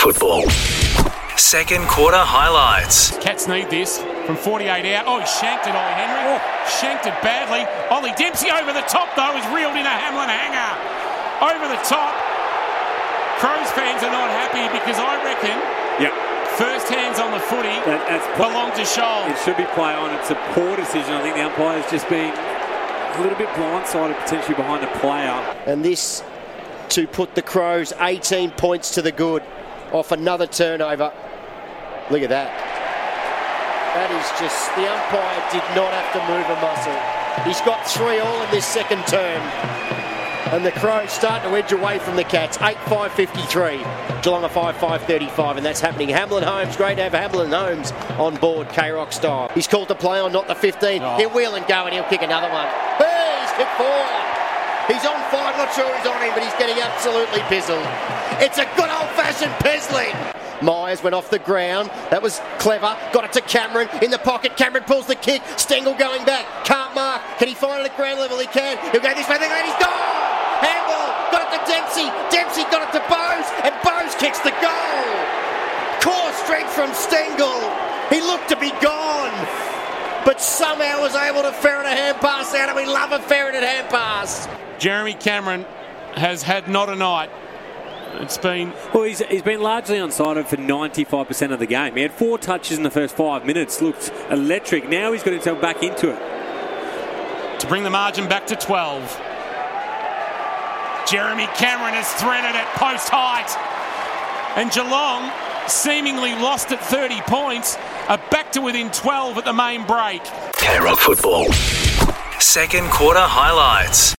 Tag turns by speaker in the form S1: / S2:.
S1: Football. Second quarter highlights.
S2: Cats need this from 48 out. Oh, he shanked it, Ollie Henry. Shanked it badly. Ollie Dempsey over the top, though, is reeled in a Hamlin hanger. Over the top. Crows fans are not happy because I reckon first hands on the footy belong to Scholl.
S3: It should be play on. It's a poor decision. I think the umpire's just been a little bit blindsided potentially behind the player.
S4: And this to put the Crows 18 points to the good off another turnover. Look at that. That is just, the umpire did not have to move a muscle. He's got 3 all in this second term. And the Crows start to edge away from the Cats. 8-5-53. Geelong are 5-5-35. And that's happening. Hamlin Holmes. Great to have Hamlin Holmes on board, K-Rock style. He's called to play on, not the 15. He'll wheel and go and he'll kick another one. Hey, he's kicked 4. He's on 5. Not sure he's on him, but he's getting absolutely pizzled. It's a good old-fashioned pizzling. Myers went off the ground. That was clever. Got it to Cameron in the pocket. Cameron pulls the kick. Stengel going back. Can't mark. Can he find it at ground level? He can. He'll go this way. And he's gone. Handball. Got it to Dempsey. Dempsey got it to Bowes. And Bowes kicks the goal. Core strength from Stengel. He looked to be gone. But somehow was able to ferret a hand pass out. And we love a ferreted hand pass.
S2: Jeremy Cameron has had not a night. It's been...
S3: Well, he's been largely unsighted for 95% of the game. He had 4 touches in the first 5 minutes. Looked electric. Now he's got himself back into it.
S2: To bring the margin back to 12. Jeremy Cameron has threaded at post height. And Geelong, seemingly lost at 30 points, are back to within 12 at the main break.
S1: K-Rock Football. Second quarter highlights.